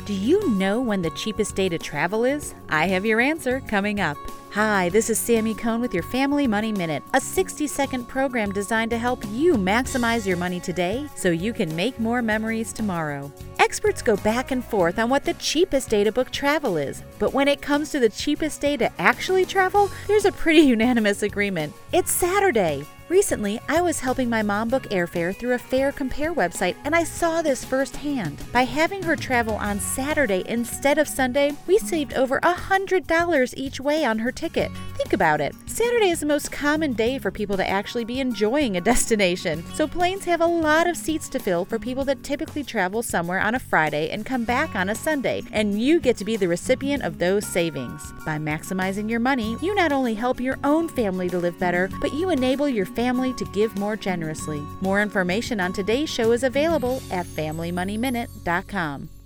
Do you know when the cheapest day to travel is? I have your answer coming up. Hi, this is Sammy Cohn with your Family Money Minute, a 60-second program designed to help you maximize your money today so you can make more memories tomorrow. Experts go back and forth on what the cheapest day to book travel is, but when it comes to the cheapest day to actually travel, there's a pretty unanimous agreement. It's Saturday. Recently, I was helping my mom book airfare through a Fare Compare website, and I saw this firsthand. By having her travel on Saturday instead of Sunday, we saved over $100 each way on her ticket. Think about it. Saturday is the most common day for people to actually be enjoying a destination, so planes have a lot of seats to fill for people that typically travel somewhere on a Friday and come back on a Sunday, and you get to be the recipient of those savings. By maximizing your money, you not only help your own family to live better, but you enable your family to give more generously. More information on today's show is available at FamilyMoneyMinute.com.